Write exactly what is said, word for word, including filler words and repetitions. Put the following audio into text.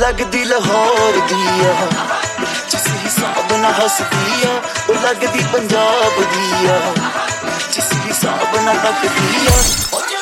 ਲੱਗਦੀ ਲਾਹੌਰ ਦੀ ਆ, ਜਿਸ ਹਿਸਾਬ ਨਾਲ ਹੱਸਦੀ ਆ ਉਹ ਲੱਗਦੀ ਪੰਜਾਬ ਦੀ ਆ, ਜਿਸ ਹਿਸਾਬ ਨਾਲ ਤੱਕਦੀ ਆ।